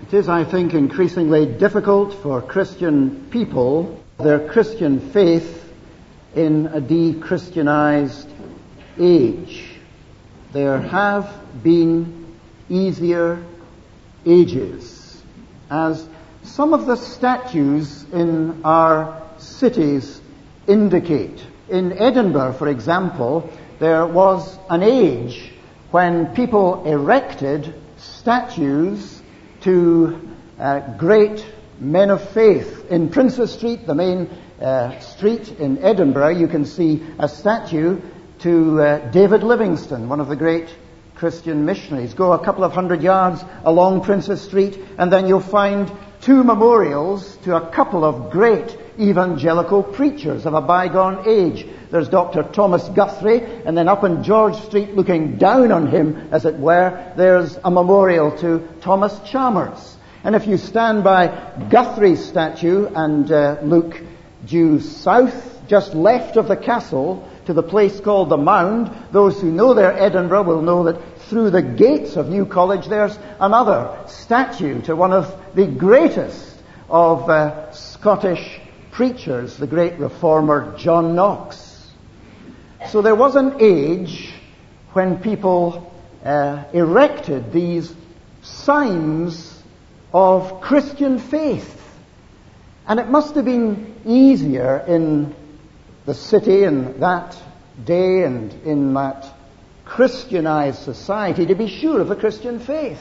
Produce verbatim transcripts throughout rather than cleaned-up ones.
It is, I think, increasingly difficult for Christian people, their Christian faith, in a de-Christianized age. There have been easier ages, as some of the statues in our cities indicate. In Edinburgh, for example, there was an age when people erected statues to uh, great men of faith. In Princes Street, the main uh, street in Edinburgh, you can see a statue to uh, David Livingstone, one of the great Christian missionaries. Go a couple of hundred yards along Princes Street, and then you'll find two memorials to a couple of great evangelical preachers of a bygone age. There's Doctor Thomas Guthrie, and then up on George Street, looking down on him, as it were, there's a memorial to Thomas Chalmers. And if you stand by Guthrie's statue and uh, look due south, just left of the castle, to the place called the Mound, those who know their Edinburgh will know that through the gates of New College there's another statue to one of the greatest of uh, Scottish preachers, the great reformer John Knox. So there was an age when people uh, erected these signs of Christian faith. And it must have been easier in the city in that day and in that Christianized society to be sure of the Christian faith.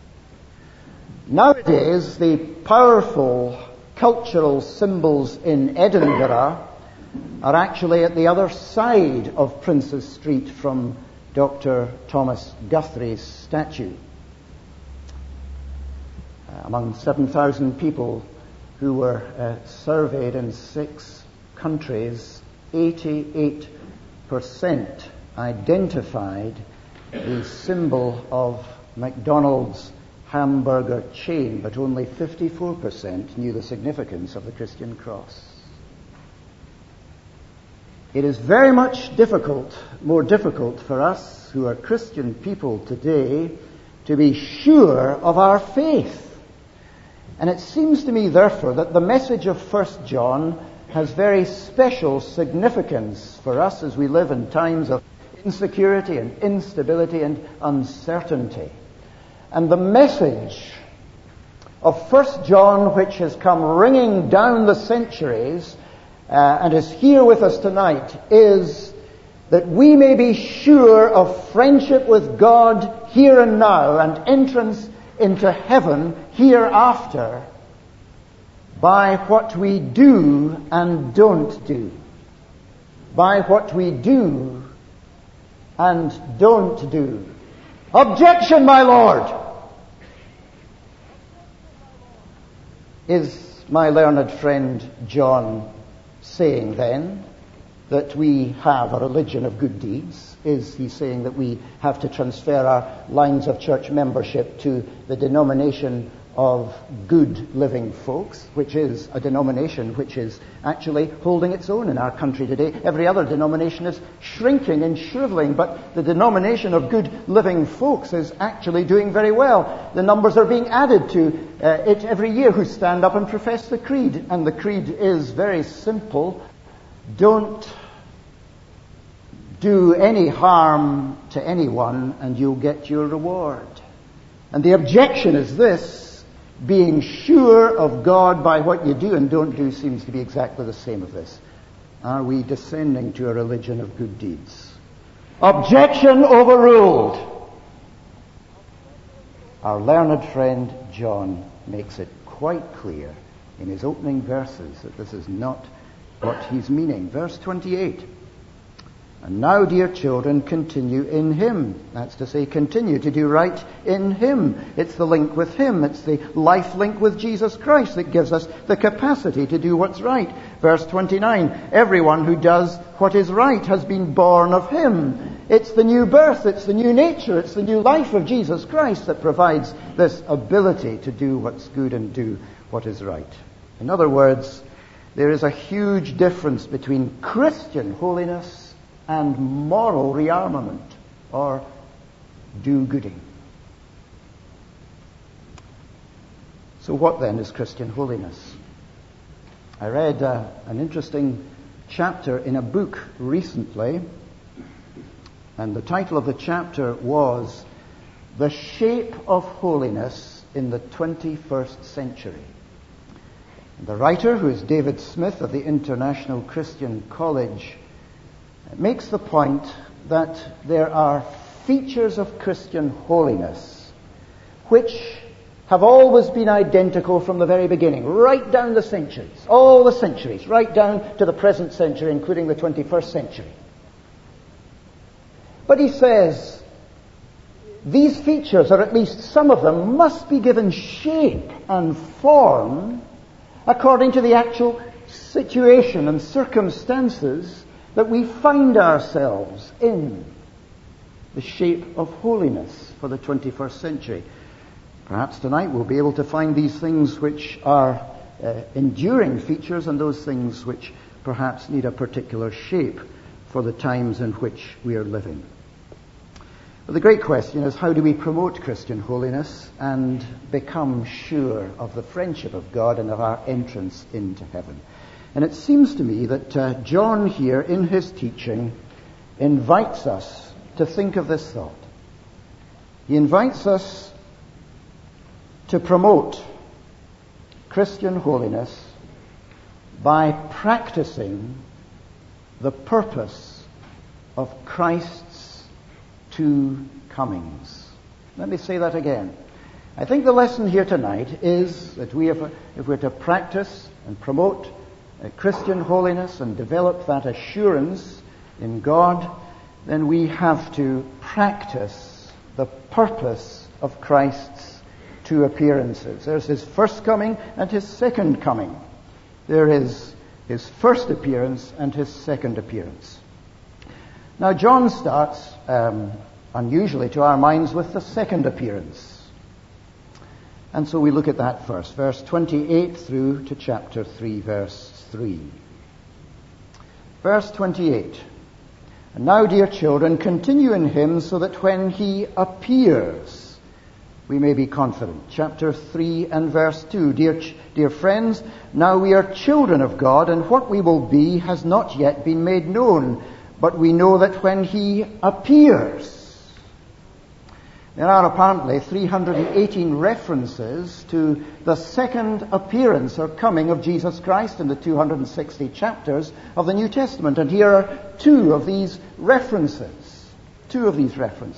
Nowadays, the powerful cultural symbols in Edinburgh are actually at the other side of Princes Street from Doctor Thomas Guthrie's statue. Uh, among seven thousand people who were uh, surveyed in six countries, eighty-eight percent identified the symbol of McDonald's hamburger chain, but only fifty-four percent knew the significance of the Christian cross. It is very much difficult, more difficult for us who are Christian people today to be sure of our faith. And it seems to me, therefore, that the message of First John has very special significance for us as we live in times of insecurity and instability and uncertainty. And the message of First John, which has come ringing down the centuries uh, and is here with us tonight, is that we may be sure of friendship with God here and now and entrance into heaven hereafter by what we do and don't do. By what we do and don't do. Objection, my Lord! Is my learned friend John saying then that we have a religion of good deeds? Is he saying that we have to transfer our lines of church membership to the denomination of good living folks, which is a denomination which is actually holding its own in our country today? Every other denomination is shrinking and shriveling, but the denomination of good living folks is actually doing very well. The numbers are being added to uh, it every year who stand up and profess the creed, and the creed is very simple. Don't do any harm to anyone and you'll get your reward. And the objection is this: being sure of God by what you do and don't do seems to be exactly the same of this. Are we descending to a religion of good deeds? Objection overruled. Our learned friend John makes it quite clear in his opening verses that this is not what he's meaning. Verse twenty-eight. And now, dear children, continue in Him. That's to say, continue to do right in Him. It's the link with Him. It's the life link with Jesus Christ that gives us the capacity to do what's right. Verse twenty-nine, everyone who does what is right has been born of Him. It's the new birth, it's the new nature, it's the new life of Jesus Christ that provides this ability to do what's good and do what is right. In other words, there is a huge difference between Christian holiness and moral rearmament, or do-gooding. So what then is Christian holiness? I read uh, an interesting chapter in a book recently, and the title of the chapter was The Shape of Holiness in the twenty-first Century. The writer, who is David Smith of the International Christian College, makes the point that there are features of Christian holiness which have always been identical from the very beginning, right down the centuries, all the centuries, right down to the present century, including the twenty-first century. But he says these features, or at least some of them, must be given shape and form according to the actual situation and circumstances that we find ourselves in. The shape of holiness for the twenty-first century. Perhaps tonight we'll be able to find these things which are uh, enduring features and those things which perhaps need a particular shape for the times in which we are living. But the great question is, how do we promote Christian holiness and become sure of the friendship of God and of our entrance into heaven? And it seems to me that uh, John here in his teaching invites us to think of this thought. He invites us to promote Christian holiness by practicing the purpose of Christ's two comings. Let me say that again. I think the lesson here tonight is that we, have, if we're to practice and promote uh, Christian holiness and develop that assurance in God, then we have to practice the purpose of Christ's two appearances. There's his first coming and his second coming. There is his first appearance and his second appearance. Now John starts, um, unusually to our minds, with the second appearance. And so we look at that first, verse twenty-eight through to chapter three, verse three. Verse twenty-eight. And now, dear children, continue in him so that when he appears, we may be confident. Chapter three and verse two. Dear, dear friends, now we are children of God, and what we will be has not yet been made known. But we know that when he appears. There are apparently three hundred eighteen references to the second appearance or coming of Jesus Christ in the two hundred sixty chapters of the New Testament. And here are two of these references. Two of these references.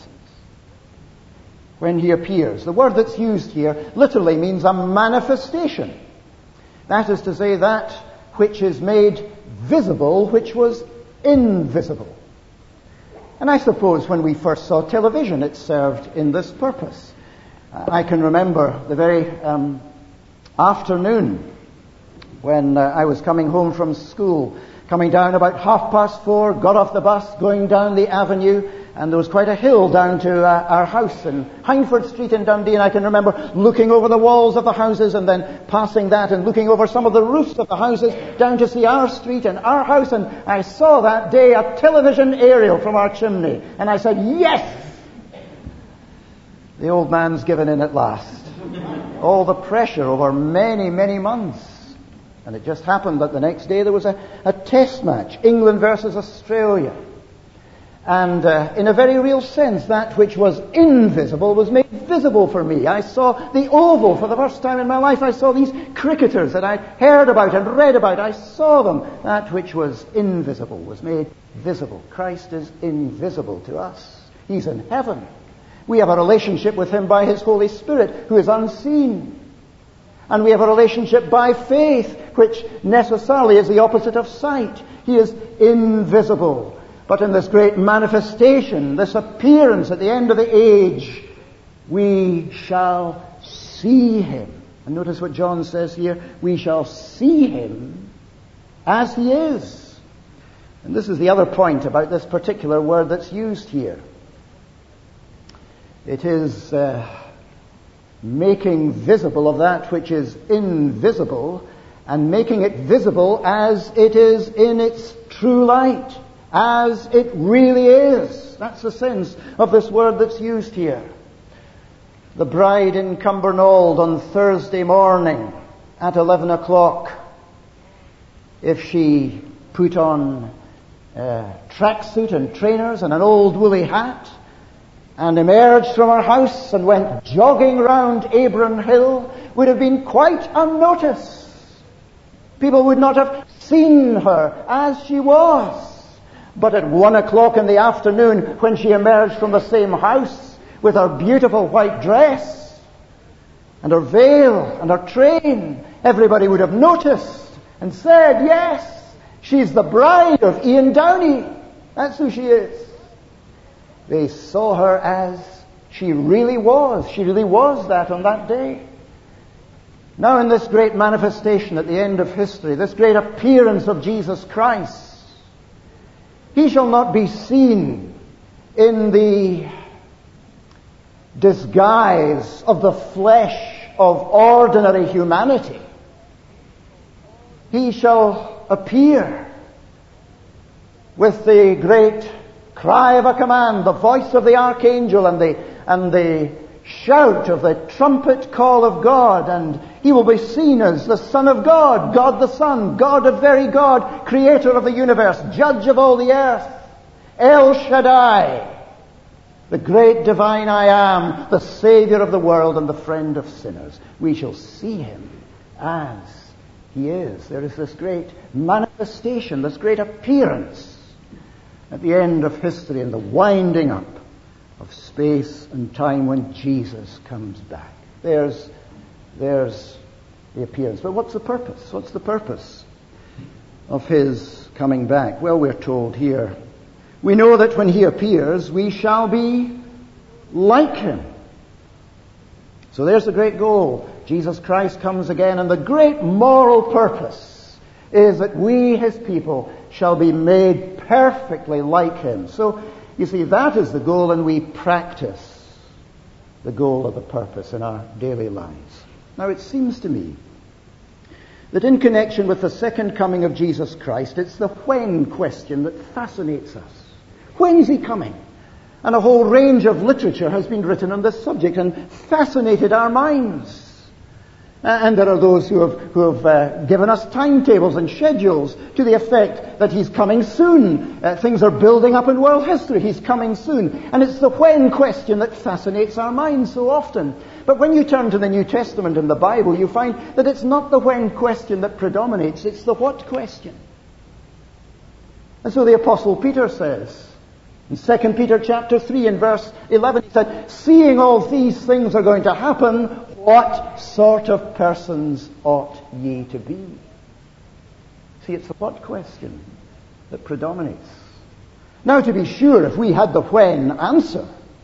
When he appears. The word that's used here literally means a manifestation. That is to say, that which is made visible, which was invisible. And I suppose when we first saw television, it served in this purpose. Uh, I can remember the very um, afternoon when uh, I was coming home from school, coming down about half past four, got off the bus, going down the avenue, and there was quite a hill down to uh, our house in Hindford Street in Dundee, and I can remember looking over the walls of the houses and then passing that and looking over some of the roofs of the houses down to see our street and our house, and I saw that day a television aerial from our chimney, and I said, yes! The old man's given in at last. All the pressure over many, many months. And it just happened that the next day there was a, a test match, England versus Australia. And uh, in a very real sense, that which was invisible was made visible for me. I saw the Oval for the first time in my life. I saw these cricketers that I heard about and read about. I saw them. That which was invisible was made visible. Christ is invisible to us. He's in heaven. We have a relationship with him by his Holy Spirit, who is unseen. And we have a relationship by faith, which necessarily is the opposite of sight. He is invisible. But in this great manifestation, this appearance at the end of the age, we shall see him. And notice what John says here. We shall see him as he is. And this is the other point about this particular word that's used here. It is uh, making visible of that which is invisible and making it visible as it is in its true light. As it really is. That's the sense of this word that's used here. the bride in Cumbernauld on Thursday morning at eleven o'clock, if she put on a tracksuit and trainers and an old woolly hat and emerged from her house and went jogging round Abram Hill, would have been quite unnoticed. People would not have seen her as she was. But at one o'clock in the afternoon, when she emerged from the same house with her beautiful white dress and her veil and her train, everybody would have noticed and said, yes, she's the bride of Ian Downey. That's who she is. They saw her as she really was. She really was that on that day. Now in this great manifestation at the end of history, this great appearance of Jesus Christ, he shall not be seen in the disguise of the flesh of ordinary humanity. He shall appear with the great cry of a command, the voice of the archangel, and the and the shout of the trumpet call of God, and he will be seen as the Son of God, God the Son, God of very God, creator of the universe, judge of all the earth, El Shaddai, the great divine I am, the Savior of the world and the friend of sinners. We shall see him as he is. There is this great manifestation, this great appearance at the end of history and the winding up of space and time when Jesus comes back. There's, there's the appearance. But what's the purpose? What's the purpose of his coming back? Well, we're told here, we know that when he appears, we shall be like him. So there's the great goal. Jesus Christ comes again, and the great moral purpose is that we, his people, shall be made perfectly like him. So, you see, that is the goal, and we practice the goal of the purpose in our daily lives. Now, it seems to me that in connection with the second coming of Jesus Christ, it's the when question that fascinates us. When's he coming? And a whole range of literature has been written on this subject and fascinated our minds. And there are those who have, who have uh, given us timetables and schedules to the effect that he's coming soon. Uh, things are building up in world history. He's coming soon. And it's the when question that fascinates our minds so often. But when you turn to the New Testament and the Bible, you find that it's not the when question that predominates. It's the what question. And so the Apostle Peter says, in Second Peter chapter three and verse eleven, he said, seeing all these things are going to happen, what sort of persons ought ye to be? See, it's the what question that predominates. Now, to be sure, if we had the when answer,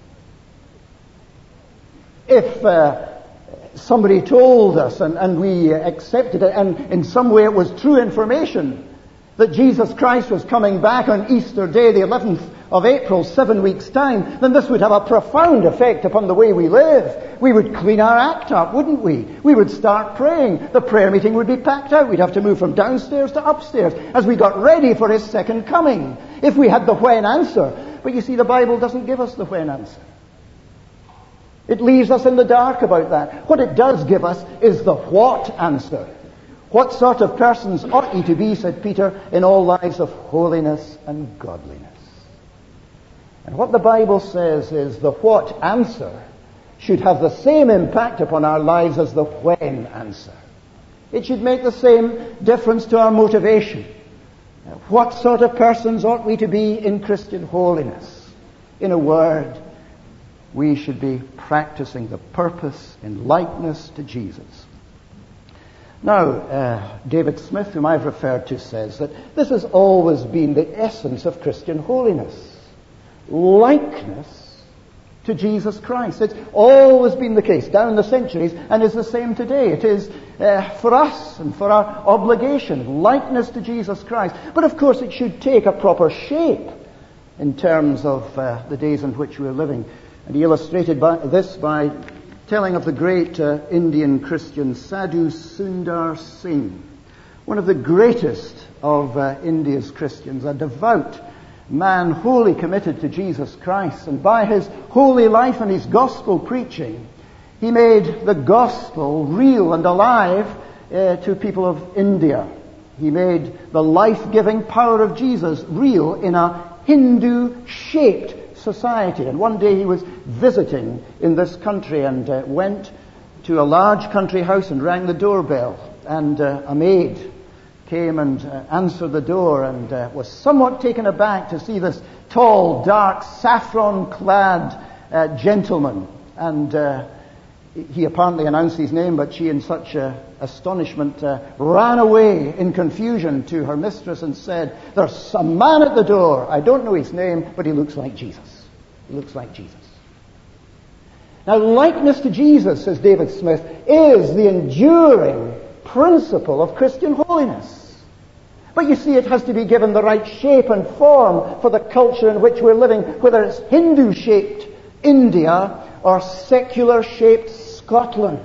if uh, somebody told us and, and we accepted it, and in some way it was true information, that Jesus Christ was coming back on Easter Day, the eleventh of April, seven weeks' time, then this would have a profound effect upon the way we live. We would clean our act up, wouldn't we? We would start praying. The prayer meeting would be packed out. We'd have to move from downstairs to upstairs as we got ready for his second coming, if we had the when answer. But you see, the Bible doesn't give us the when answer. It leaves us in the dark about that. What it does give us is the what answer. What sort of persons ought ye to be, said Peter, in all lives of holiness and godliness. And what the Bible says is the what answer should have the same impact upon our lives as the when answer. It should make the same difference to our motivation. What sort of persons ought we to be in Christian holiness? In a word, we should be practicing the purpose in likeness to Jesus. Now, uh, David Smith, whom I've referred to, says that this has always been the essence of Christian holiness. Likeness to Jesus Christ. It's always been the case down the centuries and is the same today. It is uh, for us and for our obligation, likeness to Jesus Christ. But of course it should take a proper shape in terms of uh, the days in which we're living. And he illustrated by this by telling of the great uh, Indian Christian Sadhu Sundar Singh, one of the greatest of uh, India's Christians, a devout man wholly committed to Jesus Christ. And by his holy life and his gospel preaching, He made the gospel real and alive uh, to people of India. He made the life-giving power of Jesus real in a Hindu-shaped society. And one day he was visiting in this country and uh, went to a large country house and rang the doorbell. And uh, a maid came and uh, answered the door and uh, was somewhat taken aback to see this tall, dark, saffron-clad uh, gentleman. And uh, he apparently announced his name, but she, in such uh, astonishment, uh, ran away in confusion to her mistress and said, "There's a man at the door. I don't know his name, but he looks like Jesus. He looks like Jesus." Now, likeness to Jesus, says David Smith, is the enduring principle of Christian holiness. But you see, it has to be given the right shape and form for the culture in which we're living, whether it's Hindu-shaped India or secular-shaped Scotland.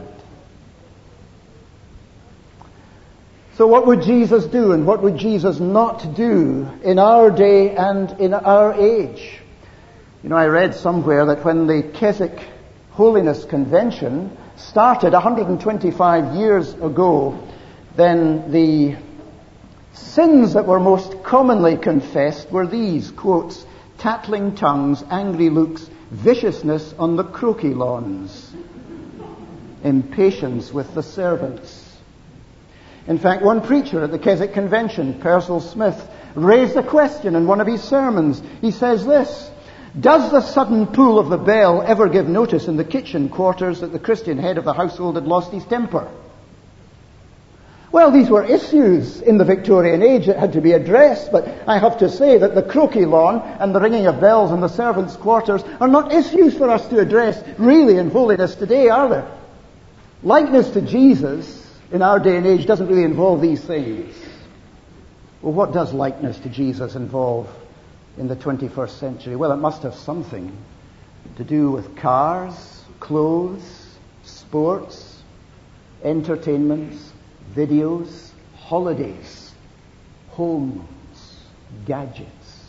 So what would Jesus do and what would Jesus not do in our day and in our age? You know, I read somewhere that when the Keswick Holiness Convention started one hundred twenty-five years ago, then the sins that were most commonly confessed were these, quotes, tattling tongues, angry looks, viciousness on the croquet lawns, impatience with the servants. In fact, one preacher at the Keswick Convention, Percival Smith, raised a question in one of his sermons. He says this: "Does the sudden pull of the bell ever give notice in the kitchen quarters that the Christian head of the household had lost his temper?" Well, these were issues in the Victorian age that had to be addressed, but I have to say that the croquet lawn and the ringing of bells in the servants' quarters are not issues for us to address really in holiness today, are they? Likeness to Jesus in our day and age doesn't really involve these things. Well, what does likeness to Jesus involve in the twenty-first century? Well, it must have something to do with cars, clothes, sports, entertainments, videos, holidays, homes, gadgets.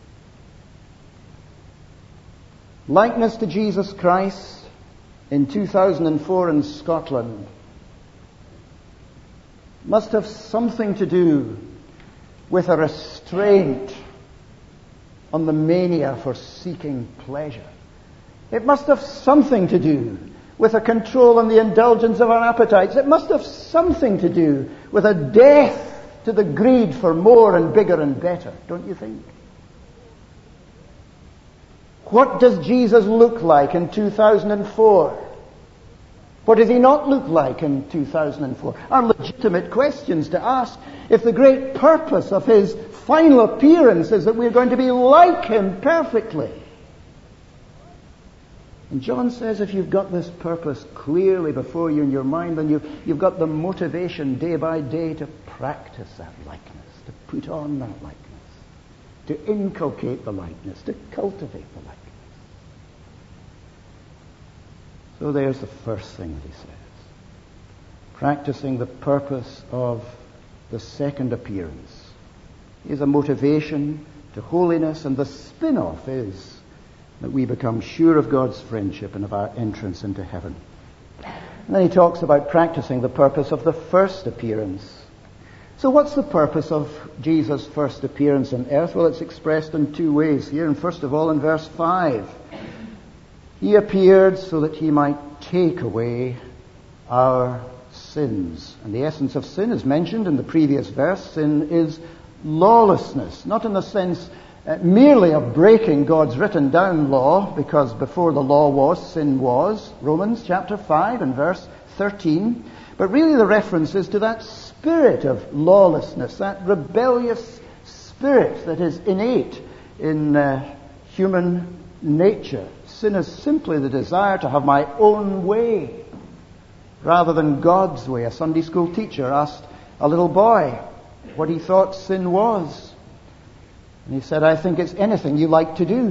Likeness to Jesus Christ in two thousand four in Scotland must have something to do with a restraint on the mania for seeking pleasure. It must have something to do with a control on the indulgence of our appetites. It must have something to do with a death to the greed for more and bigger and better, don't you think? What does Jesus look like in two thousand four? What does he not look like in two thousand four? Are legitimate questions to ask if the great purpose of his final appearance is that we're going to be like him perfectly. And John says if you've got this purpose clearly before you in your mind, then you've, you've got the motivation day by day to practice that likeness, to put on that likeness, to inculcate the likeness, to cultivate the likeness. So there's the first thing that he says. Practicing the purpose of the second appearance is a motivation to holiness, and the spin-off is that we become sure of God's friendship and of our entrance into heaven. And then he talks about practicing the purpose of the first appearance. So what's the purpose of Jesus' first appearance on earth? Well, it's expressed in two ways here. And first of all, in verse five, he appeared so that he might take away our sins. And the essence of sin is mentioned in the previous verse. Sin is lawlessness, not in the sense Uh, merely of breaking God's written down law, because before the law was, sin was, Romans chapter five and verse thirteen, but really the reference is to that spirit of lawlessness, that rebellious spirit that is innate in uh, human nature. Sin is simply the desire to have my own way rather than God's way. A Sunday school teacher asked a little boy what he thought sin was. And he said, "I think it's anything you like to do."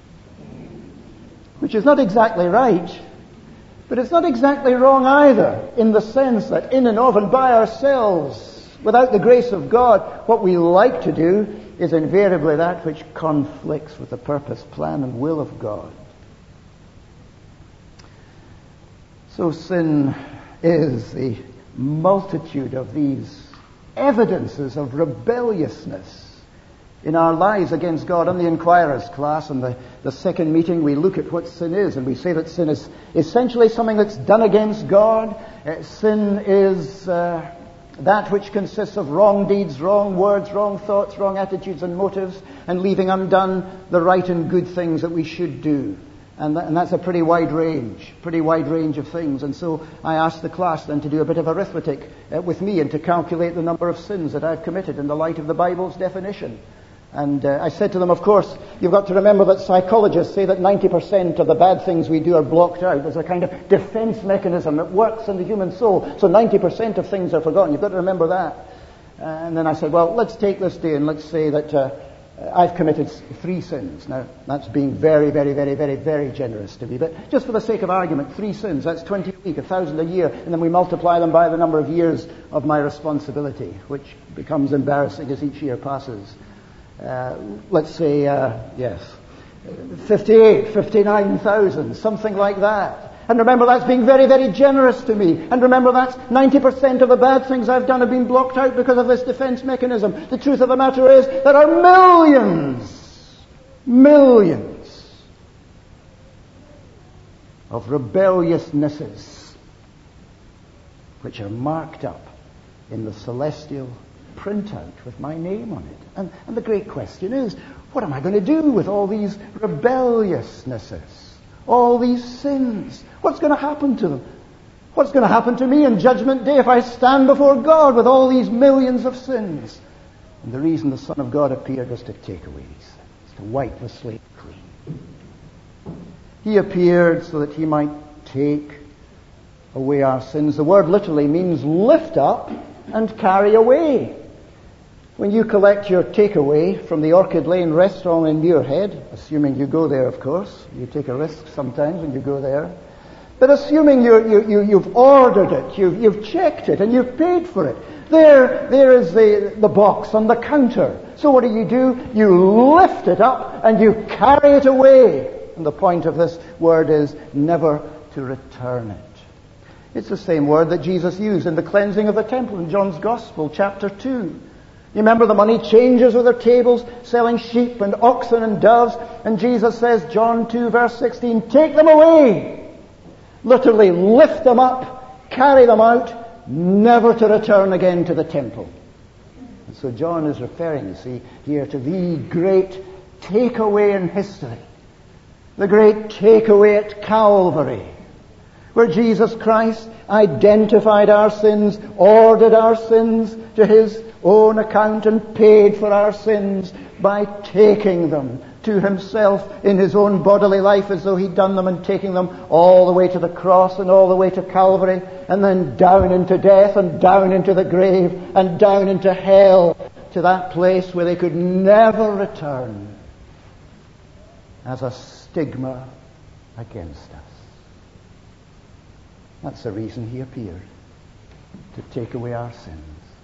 Which is not exactly right, but it's not exactly wrong either, in the sense that in and of and by ourselves, without the grace of God, what we like to do is invariably that which conflicts with the purpose, plan, and will of God. So sin is the multitude of these evidences of rebelliousness in our lives against God. On the Inquirer's class, in the, the second meeting, we look at what sin is, and we say that sin is essentially something that's done against God. Uh, sin is uh, that which consists of wrong deeds, wrong words, wrong thoughts, wrong attitudes and motives, and leaving undone the right and good things that we should do. And, that, and that's a pretty wide range, pretty wide range of things. And so I asked the class then to do a bit of arithmetic uh, with me and to calculate the number of sins that I've committed in the light of the Bible's definition. And uh, I said to them, of course, you've got to remember that psychologists say that ninety percent of the bad things we do are blocked out. There's a kind of defense mechanism that works in the human soul. So ninety percent of things are forgotten. You've got to remember that. Uh, and then I said, well, let's take this day and let's say that uh, I've committed three sins. Now, that's being very, very, very, very, very generous to me. But just for the sake of argument, three sins, that's twenty a week, a thousand a year. And then we multiply them by the number of years of my responsibility, which becomes embarrassing as each year passes. Uh, let's say, uh, yes, fifty-eight, fifty-nine thousand, something like that. And remember, that's being very, very generous to me. And remember, that's ninety percent of the bad things I've done have been blocked out because of this defense mechanism. The truth of the matter is, there are millions, millions of rebelliousnesses which are marked up in the celestial printout with my name on it. And, and the great question is, what am I going to do with all these rebelliousnesses? All these sins? What's going to happen to them? What's going to happen to me on Judgment Day if I stand before God with all these millions of sins? And the reason the Son of God appeared was to take away these sins, to wipe the slate clean. He appeared so that he might take away our sins. The word literally means lift up and carry away. When you collect your takeaway from the Orchid Lane restaurant in Muirhead, assuming you go there, of course, you take a risk sometimes when you go there, but assuming you, you, you, you've ordered it, you've, you've checked it, and you've paid for it, there, there is the, the box on the counter. So what do you do? You lift it up and you carry it away. And the point of this word is never to return it. It's the same word that Jesus used in the cleansing of the temple in John's Gospel, chapter two. You remember the money changers with their tables selling sheep and oxen and doves, and Jesus says, John two verse sixteen, take them away. Literally lift them up, carry them out, never to return again to the temple. And so John is referring, you see, here to the great takeaway in history. The great takeaway at Calvary, where Jesus Christ identified our sins, ordered our sins to his own account and paid for our sins by taking them to himself in his own bodily life as though he'd done them, and taking them all the way to the cross and all the way to Calvary, and then down into death and down into the grave and down into hell, to that place where they could never return, as a stigma against us. That's the reason he appeared, to take away our sins.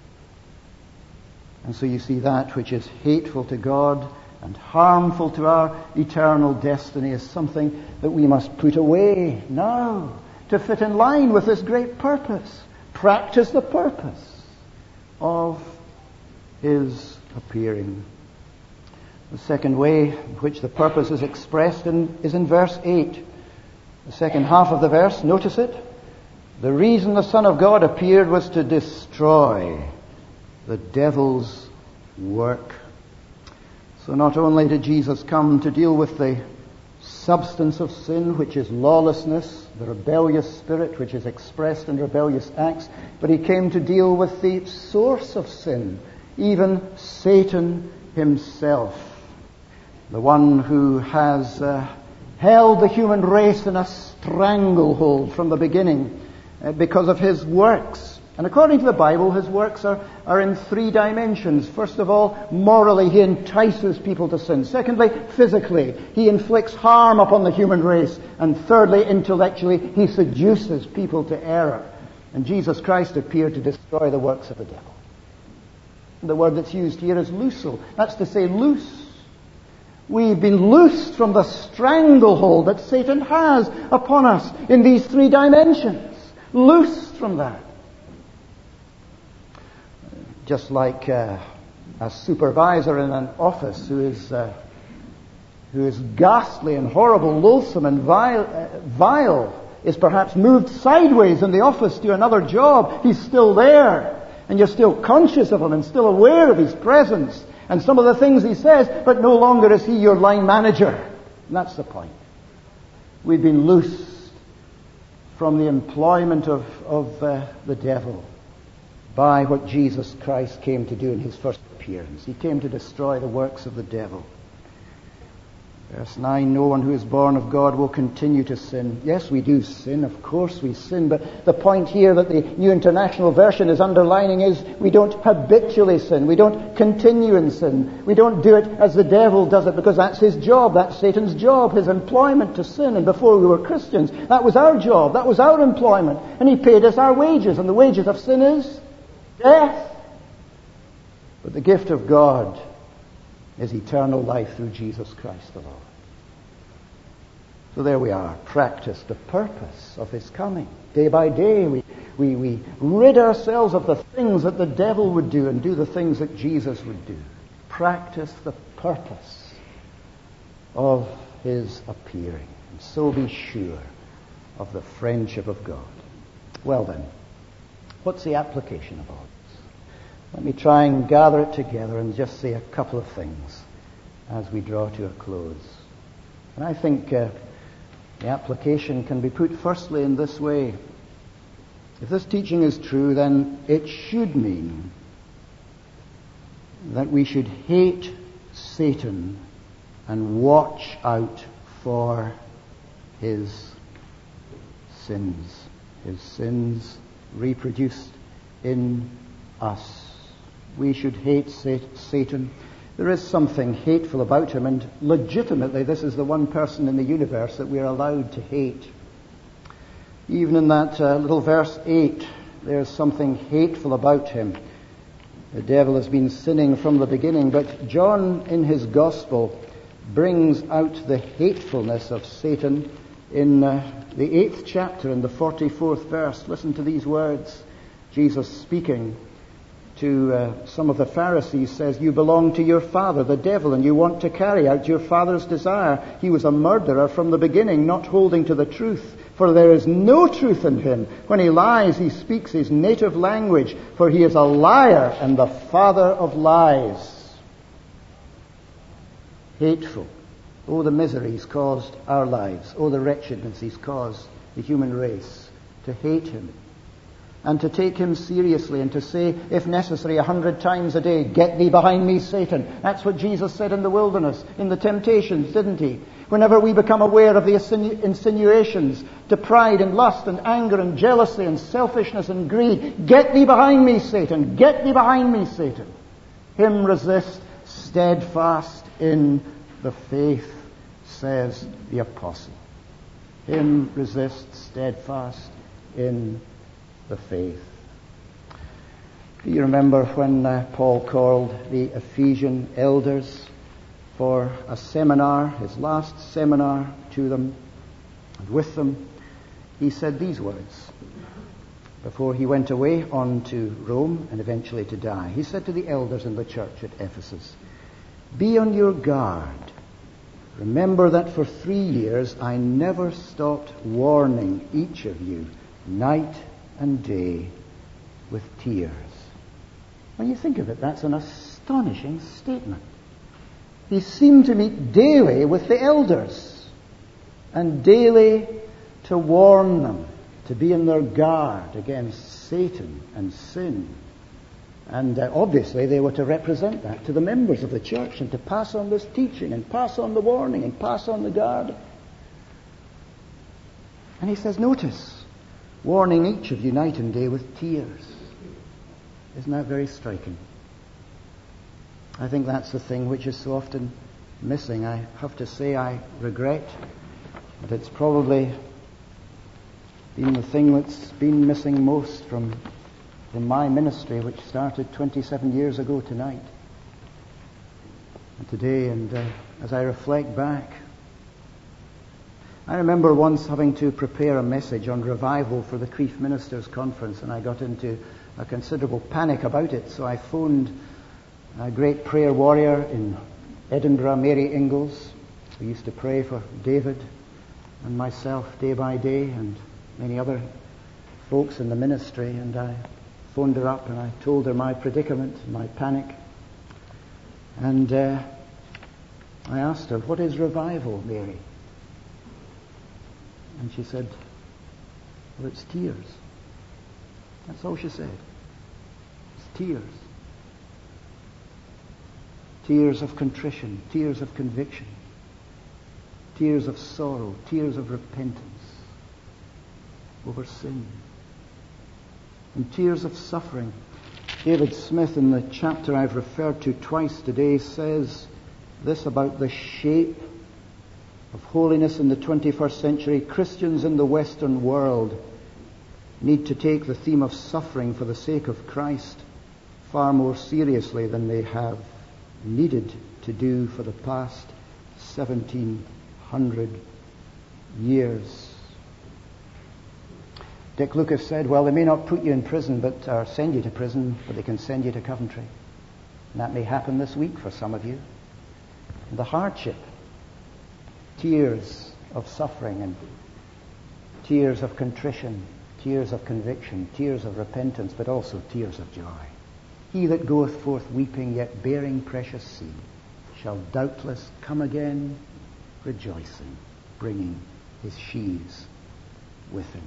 And so you see, that which is hateful to God and harmful to our eternal destiny is something that we must put away now to fit in line with this great purpose. Practice the purpose of his appearing. The second way in which the purpose is expressed in, is in verse eight. The second half of the verse, notice it. The reason the Son of God appeared was to destroy the devil's work. So not only did Jesus come to deal with the substance of sin, which is lawlessness, the rebellious spirit which is expressed in rebellious acts, but he came to deal with the source of sin, even Satan himself, the one who has uh, held the human race in a stranglehold from the beginning uh, because of his works. And according to the Bible, his works are, are in three dimensions. First of all, morally, he entices people to sin. Secondly, physically, he inflicts harm upon the human race. And thirdly, intellectually, he seduces people to error. And Jesus Christ appeared to destroy the works of the devil. The word that's used here is loosel. That's to say, loose. We've been loosed from the stranglehold that Satan has upon us in these three dimensions. Loosed from that. Just like uh, a supervisor in an office who is uh, who is ghastly and horrible, loathsome and vile, uh, vile, is perhaps moved sideways in the office to another job. He's still there, and you're still conscious of him and still aware of his presence and some of the things he says, but no longer is he your line manager. And that's the point. We've been loosed from the employment of, of uh, the devil by what Jesus Christ came to do in his first appearance. He came to destroy the works of the devil. Verse nine, no one who is born of God will continue to sin. Yes, we do sin. Of course we sin. But the point here that the New International Version is underlining is we don't habitually sin. We don't continue in sin. We don't do it as the devil does it, because that's his job. That's Satan's job, his employment to sin. And before we were Christians, that was our job. That was our employment. And he paid us our wages. And the wages of sin is death. But the gift of God is eternal life through Jesus Christ the Lord. So there we are, practice the purpose of his coming. Day by day we, we, we rid ourselves of the things that the devil would do and do the things that Jesus would do. Practice the purpose of his appearing. And so be sure of the friendship of God. Well then, what's the application of all this? Let me try and gather it together and just say a couple of things as we draw to a close. And I think uh, the application can be put firstly in this way. If this teaching is true, then it should mean that we should hate Satan and watch out for his sins. His sins reproduced in us. We should hate Satan. There is something hateful about him, and legitimately this is the one person in the universe that we are allowed to hate. Even in that uh, little verse eight, there's something hateful about him. The devil has been sinning from the beginning, but John in his gospel brings out the hatefulness of Satan in uh, the eighth chapter, in the forty-fourth verse. Listen to these words. Jesus speaking to uh, some of the Pharisees says, you belong to your father, the devil, and you want to carry out your father's desire. He was a murderer from the beginning, not holding to the truth, for there is no truth in him. When he lies, he speaks his native language, for he is a liar and the father of lies. Hateful. Oh, the misery he's caused our lives. Oh, the wretchedness he's caused the human race. To hate him. And to take him seriously and to say, if necessary, a hundred times a day, get thee behind me, Satan. That's what Jesus said in the wilderness, in the temptations, didn't he? Whenever we become aware of the insinuations to pride and lust and anger and jealousy and selfishness and greed, get thee behind me, Satan. Get thee behind me, Satan. Him resist, steadfast in the faith, says the apostle. Him resist, steadfast in the faith. Do you remember when uh, Paul called the Ephesian elders for a seminar, his last seminar to them, and with them, he said these words before he went away on to Rome and eventually to die. He said to the elders in the church at Ephesus, be on your guard. Remember that for three years I never stopped warning each of you night and day with tears. When you think of it, that's an astonishing statement. He seemed to meet daily with the elders and daily to warn them to be on their guard against Satan and sin. And uh, obviously they were to represent that to the members of the church and to pass on this teaching and pass on the warning and pass on the guard. And he says, notice, warning each of you night and day with tears. Isn't that very striking? I think that's the thing which is so often missing. I have to say I regret that it's probably been the thing that's been missing most from, from my ministry, which started twenty-seven years ago tonight. And today, and uh, as I reflect back, I remember once having to prepare a message on revival for the Crieff Ministers' Conference, and I got into a considerable panic about it. So I phoned a great prayer warrior in Edinburgh, Mary Ingalls, who used to pray for David and myself day by day, and many other folks in the ministry. And I phoned her up and I told her my predicament, my panic. And uh, I asked her, "What is revival, Mary?" And she said, "Well, it's tears." That's all she said. It's tears. Tears of contrition, tears of conviction, tears of sorrow, tears of repentance over sin, and tears of suffering. David Smith, in the chapter I've referred to twice today, says this about the shape of holiness in the twenty-first century. Christians in the Western world need to take the theme of suffering for the sake of Christ far more seriously than they have needed to do for the past seventeen hundred years. Dick Lucas said, "Well, they may not put you in prison, but or send you to prison, but they can send you to Coventry." And that may happen this week for some of you. And the hardship, tears of suffering and tears of contrition, tears of conviction, tears of repentance, but also tears of joy. He that goeth forth weeping, yet bearing precious seed, shall doubtless come again rejoicing, bringing his sheaves with him.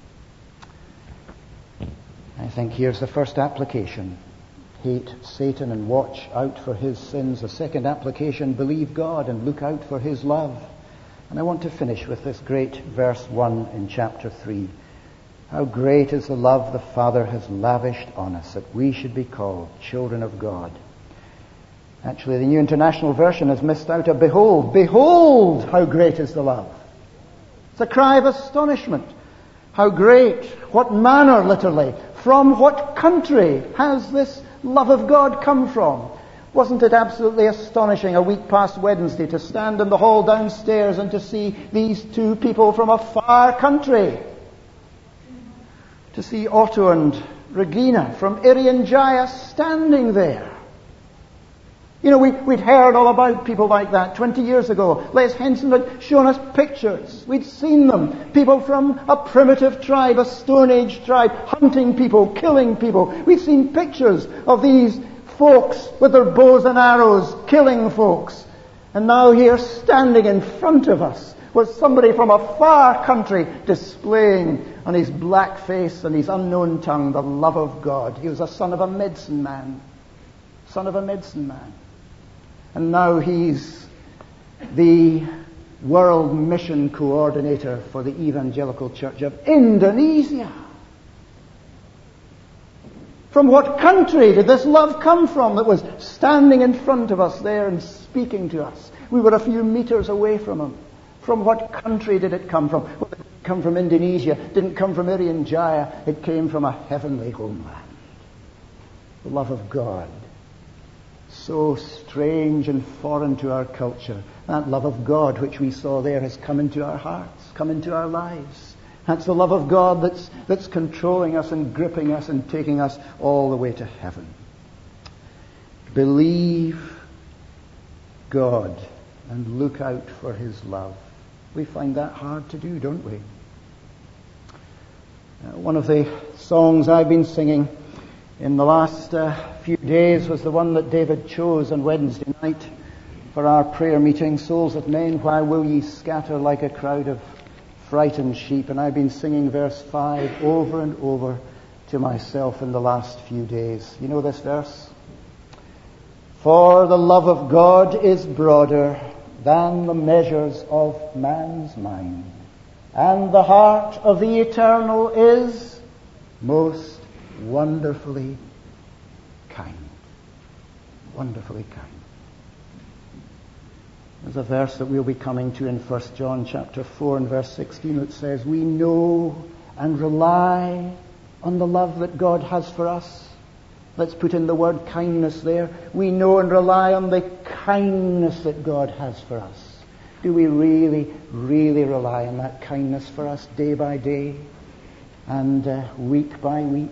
I think here's the first application. Hate Satan and watch out for his sins. The second application, believe God and look out for his love. And I want to finish with this great verse one in chapter three. How great is the love the Father has lavished on us, that we should be called children of God. Actually, the New International Version has missed out a behold. Behold, how great is the love. It's a cry of astonishment. How great, what manner, literally, from what country has this love of God come from? Wasn't it absolutely astonishing a week past Wednesday to stand in the hall downstairs and to see these two people from a far country? To see Otto and Regina from Irian Jaya standing there. You know, we, we'd heard all about people like that twenty years ago. Les Henson had shown us pictures. We'd seen them. People from a primitive tribe, a Stone Age tribe, hunting people, killing people. We'd seen pictures of these folks with their bows and arrows, killing folks. And now here, standing in front of us, was somebody from a far country displaying on his black face and his unknown tongue the love of God. He was a son of a medicine man. Son of a medicine man. And now he's the world mission coordinator for the Evangelical Church of Indonesia. From what country did this love come from that was standing in front of us there and speaking to us? We were a few meters away from him. From what country did it come from? Well, it didn't come from Indonesia. It didn't come from Irian Jaya. It came from a heavenly homeland. The love of God. So strange and foreign to our culture. That love of God which we saw there has come into our hearts, come into our lives. That's the love of God that's, that's controlling us and gripping us and taking us all the way to heaven. Believe God and look out for his love. We find that hard to do, don't we? Uh, one of the songs I've been singing in the last uh, few days was the one that David chose on Wednesday night for our prayer meeting. Souls of men, why will ye scatter like a crowd of frightened sheep? And I've been singing verse five over and over to myself in the last few days. You know this verse? For the love of God is broader than the measures of man's mind, and the heart of the eternal is most wonderfully kind. Wonderfully kind. There's a verse that we'll be coming to in First John chapter four and verse sixteen that says, we know and rely on the love that God has for us Let's put in the word kindness there. We know and rely on the kindness that God has for us. Do we really, really rely on that kindness for us day by day and uh, week by week?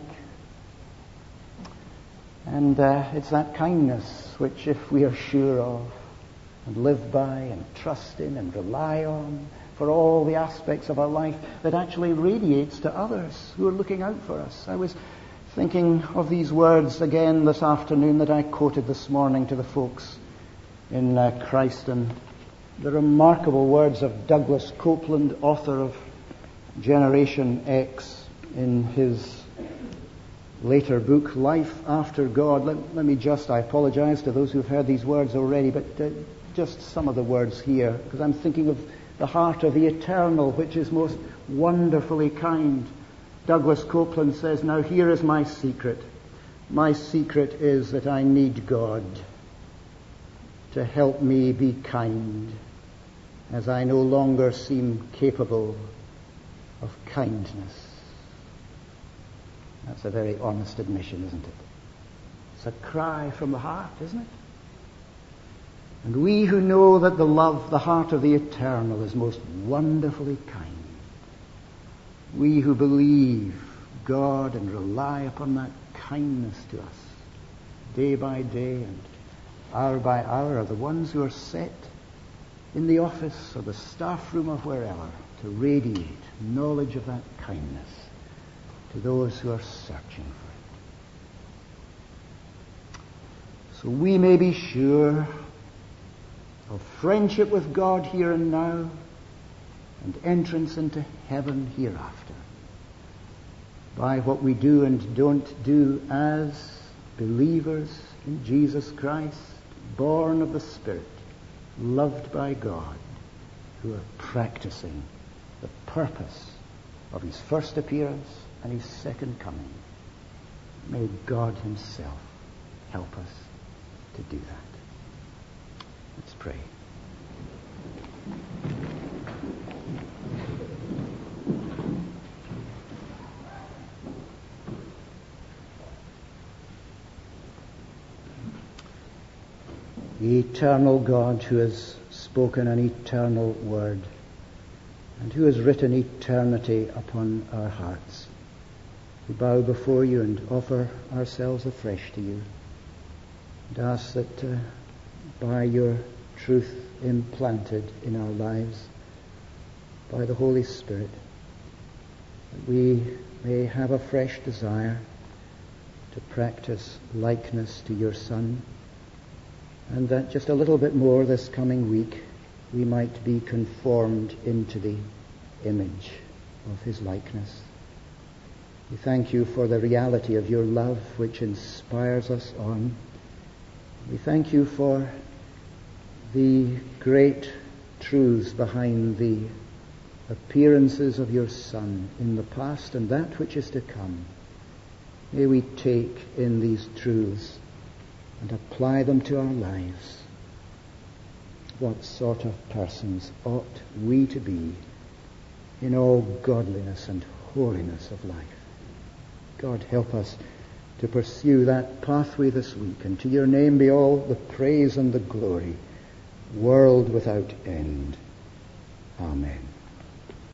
And uh, it's that kindness which, if we are sure of and live by and trust in and rely on for all the aspects of our life, that actually radiates to others who are looking out for us. I was thinking of these words again this afternoon that I quoted this morning to the folks in uh, Christon. The remarkable words of Douglas Copeland, author of Generation X, in his later book, Life After God. Let, let me just, I apologize to those who've heard these words already, but uh, just some of the words here, because I'm thinking of the heart of the eternal, which is most wonderfully kind. Douglas Copeland says, "Now here is my secret. My secret is that I need God to help me be kind, as I no longer seem capable of kindness." That's a very honest admission, isn't it? It's a cry from the heart, isn't it? And we who know that the love, the heart of the eternal is most wonderfully kind, we who believe God and rely upon that kindness to us day by day and hour by hour, are the ones who are set in the office or the staff room or wherever to radiate knowledge of that kindness to those who are searching for it. So we may be sure of friendship with God here and now and entrance into heaven hereafter by what we do and don't do as believers in Jesus Christ, born of the Spirit, loved by God, who are practicing the purpose of his first appearance and his second coming. May God himself help us to do that. Let's pray. The eternal God who has spoken an eternal word and who has written eternity upon our hearts, we bow before you and offer ourselves afresh to you and ask that uh, by your truth implanted in our lives by the Holy Spirit, that we may have a fresh desire to practice likeness to your Son, and that just a little bit more this coming week we might be conformed into the image of his likeness. We thank you for the reality of your love which inspires us on. We thank you for the great truths behind the appearances of your Son in the past and that which is to come. May we take in these truths and apply them to our lives. What sort of persons ought we to be in all godliness and holiness of life? God, help us to pursue that pathway this week, and to your name be all the praise and the glory, world without end. Amen.